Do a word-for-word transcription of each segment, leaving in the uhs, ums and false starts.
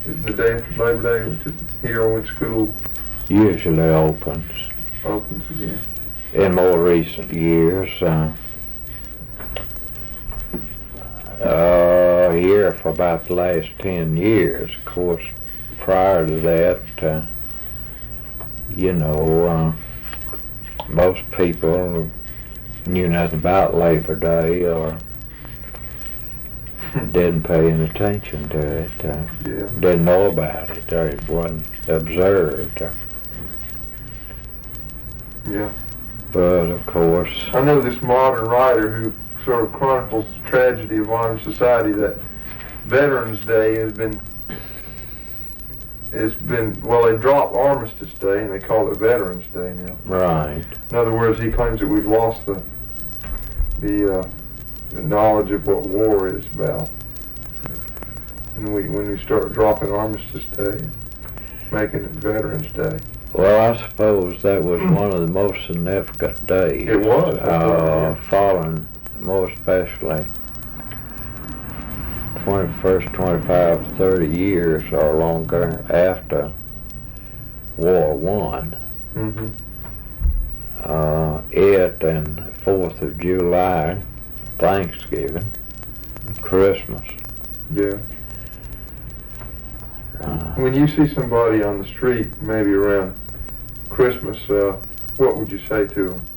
the day after Labor Day, which is here when school usually opens. opens again. In more recent years, uh, uh, here for about the last ten years, of course, prior to that, uh, you know, uh, most people knew nothing about Labor Day or didn't pay any attention to it, uh, Yeah. didn't know about it, or it wasn't observed. Or, Yeah. but of course, I know this modern writer who sort of chronicles the tragedy of modern society, that Veterans Day has been, has been, well, they dropped Armistice Day and they call it Veterans Day now. right. In other words, he claims that we've lost the, the, uh, the knowledge of what war is about. And we, when we start dropping Armistice Day, making it Veterans Day. Well, I suppose that was one of the most significant days. It was. Uh, following, more especially, twenty-first, twenty-five, thirty years or longer after War One. Mm-hmm. Uh, it and Fourth of July, Thanksgiving, Christmas. Yeah. Uh, When you see somebody on the street, maybe around Christmas, uh, what would you say to them?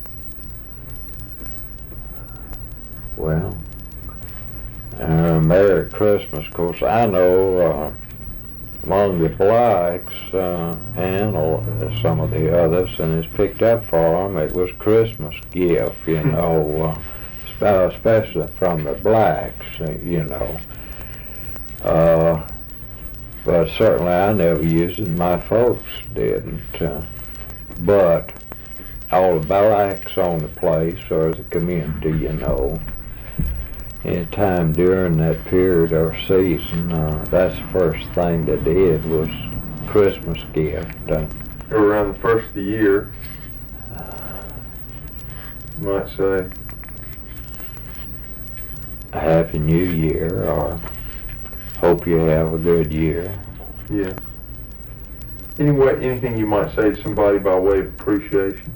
well, uh, Merry Christmas. Of course, I know uh, among the blacks uh, and all, some of the others, and it's picked up for them, it was Christmas gift, you know, uh, especially from the blacks, uh, you know. Uh, but certainly I never used it, my folks didn't. Uh, but all the blacks on the place or the community, you know, any time during that period or season, uh, that's the first thing they did was Christmas gift. Uh, Or around the first of the year, you might say, a Happy New Year, or hope you have a good year. yeah. Anyway, anything you might say to somebody by way of appreciation?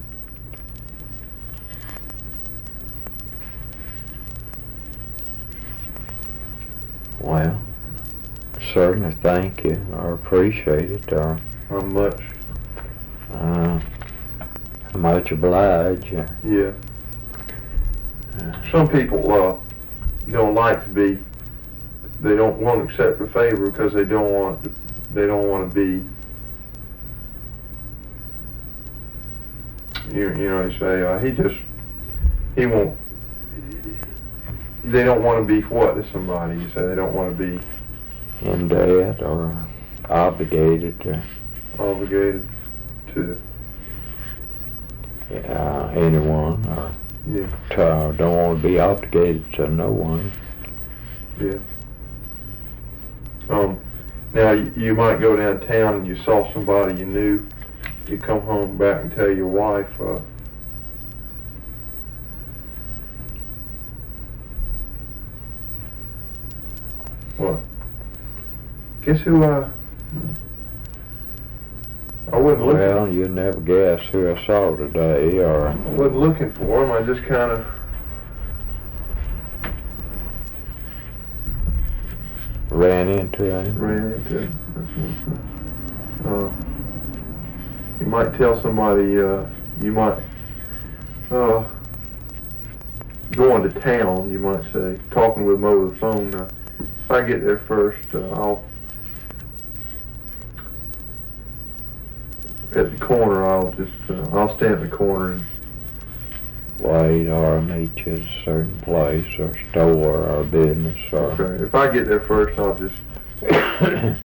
Well, certainly thank you or appreciate it, or How much? uh, much obliged. Uh, Yeah. Some people uh, don't like to be, they don't want to accept a favor because they don't want, they don't want to be, you, you know, they say, uh, he just, he won't, they don't want to be what to somebody, you say they don't want to be in debt or obligated to obligated to, uh, anyone, or yeah, to, uh, don't want to be obligated to no one. yeah. Um, now, you, you might go downtown and you saw somebody you knew, you come home back and tell your wife, uh, what? Guess who, uh, I wasn't looking, Well, you'd never guess who I saw today, or I wasn't looking for him, I just kind of, ran into him. ran into him. That's what, uh, you might tell somebody, uh, you might, uh, going to town, you might say, talking with them over the phone. Uh, if I get there first, uh, I'll, at the corner, I'll just, uh, I'll stand at the corner and, Wait, or meet you at a certain place, or store, or business, or okay, if I get there first, I'll just